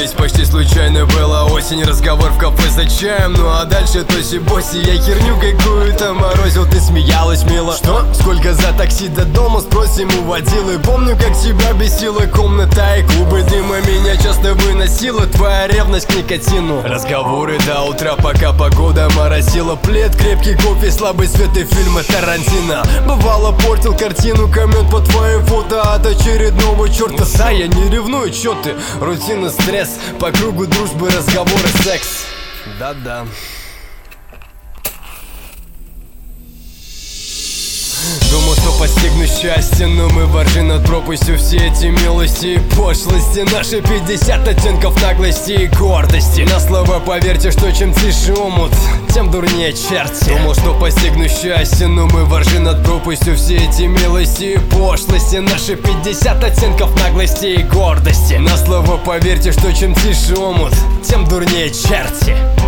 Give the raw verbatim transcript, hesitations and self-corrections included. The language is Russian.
расстались почти случайно. Была осень, разговор в кафе за чаем. Ну а дальше тоси-боси, я херню какую-то морозил. Ты смеялась мило. Что? Сколько за такси до дома? Спросим у водилы. Помню, как тебя бесила комната и клубы дыма. Меня часто выносила твоя ревность к никотину. Разговоры до утра, пока погода моросила. Плед, крепкий кофе, слабый свет и фильмы Тарантино. Бывало портил картину, коммент по твоим фото от очередного черта. Да, я не ревную, чё ты? Рутина, стресс, по кругу дружбы, разговоры, секс. Да-да. Думал, что постигну счастье, но мы воржи над пропастью. Все эти милости и пошлости, наши пятьдесят оттенков наглости и гордости. На слово поверьте, что чем тише омут, тем дурнее черти. Думал, что постигну счастье, но мы воржи над пропастью. Все эти милости и пошлости, наши пятьдесят оттенков наглости и гордости. На слово поверьте, что чем тише омут, тем дурнее черти.